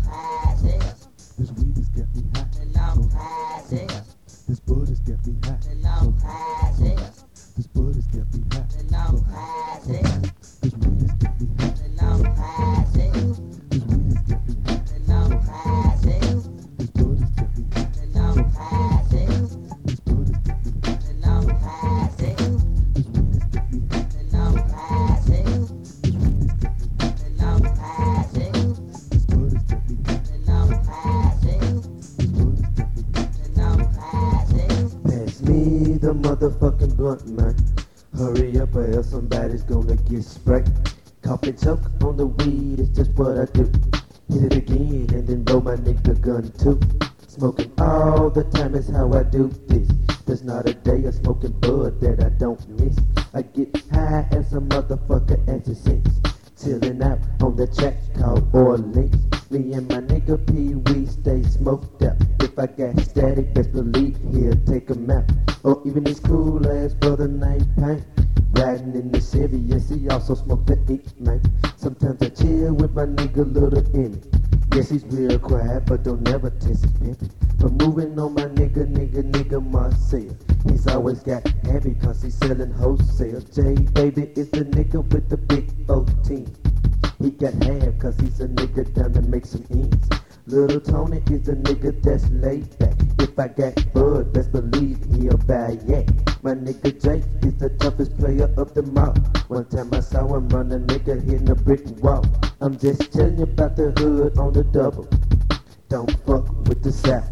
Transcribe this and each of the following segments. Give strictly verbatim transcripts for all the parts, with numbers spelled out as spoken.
high as hell. This weed has got me high. And I'm So high as hell. This bud has got me high. And I'm high as hell. This bud has got me high. And I'm high as hell. This weed has got me high. And I'm high as hell. This weed has got me high. And I'm high as hell. This bud has got me high. And I'm high as hell. This bud has got me high. And I'm high as hell. This weed has got me high. And I'm high as hell. This weed has got me high. And I'm high as hell. This bud has got me high. And I'm high as hell. This bud has got me high. And I'm high as hell. Pass me the motherfucking blunt, man. Hurry up or else somebody's gonna get sprayed. Cough and choke on the weed, it's just what I do. Hit it again and then blow my nigga gun too. Smoking all the time is how I do this. There's not a day of smoking bud that I don't miss. I get high as a motherfucker as it sings. Chillin' out on the track called Orleans. Me and my nigga Pee Wee stay smoked out. If I got static, best believe he'll take 'em out. Or even his cool ass brother named Pain. Riding in the Chevy, yes, he also smoked the eat, man. Sometimes I chill with my nigga Little Emmy. Yes, he's real quiet, but don't never test his pimpin'. But moving on my nigga, nigga, nigga Marcel. He's always got heavy cause he's selling wholesale. J baby is the nigga with the big fourteen. He got half cause he's a nigga down to make some ends. Little Tony is a nigga that's laid back. If I got bud, best believe he'll buy yak. My nigga Jake is the toughest player of them all. One time I saw him run a nigga hitting a brick wall. I'm just telling you about the hood on the double. Don't fuck with the South,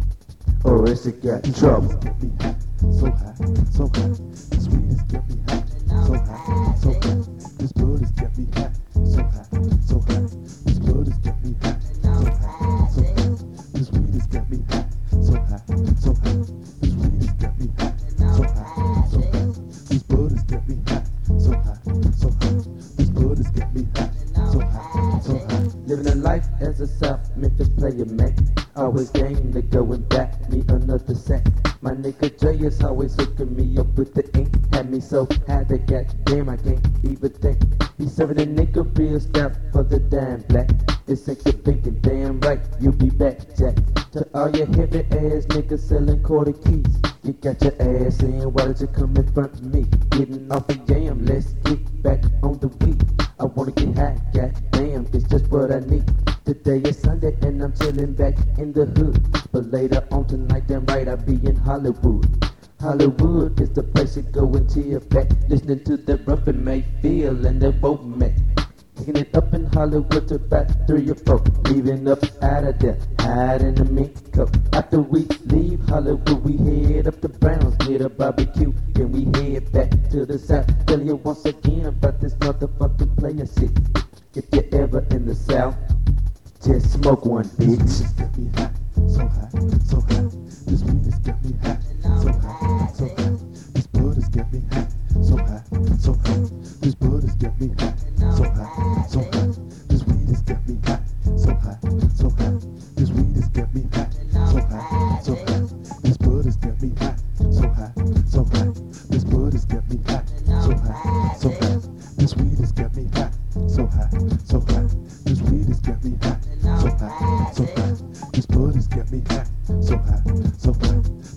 or else you got trouble. Get me high, so high, so high. This weed has got me high, so high, so high. This bud has got me high, so high, so high. This bud has got me high, so high, so high. This weed has got me high, so high, so high. This weed has got me high, so high, so high. This bud has got me high, so high, so high. This bud has got me high, so high, so high. Living a life as a South Memphis player, man. Always game to go and back me another sack. My nigga Jay is always hooking me up with the ink. Had me so high that goddamn I can't even think. He serving a nigga real stout for the damn black. It's ain't you thinking damn right, you be back, Jack. To all your heavy ass niggas selling quarter keys. You got your ass in, why don't you come in front of me? Getting off a yam, let's get back on the weed. I wanna get high, goddamn, it's just what I need. Today is Sunday and I'm chillin' back in the hood. But later on tonight, damn right, I'll be in Hollywood. Hollywood is the place you go and chill back. Listening to the rough and may feel and the woke man. Kicking it up in Hollywood to about three or four. Leaving up out of there, hide in the mink coat. After we leave Hollywood, we head up to Browns, get a barbecue. Then we head back to the South. Tell you once again about this motherfucking player shit. If you're ever in the South, just smoke one, bitch. This weed has got me high, so high, so high. This weed has got me high, so high, so high. This bud has got me high, so high, so high. This bud has got me high, so high, so high. This weed has got me high, so high, so high. This weed has got me high, so high, so high. This bud has got me high, so high, so high. This bud has got me high, so high, so high. This weed has got me high, so high, so high. This weed has got me high, so high, so high. This bud has got me high, so high, so high.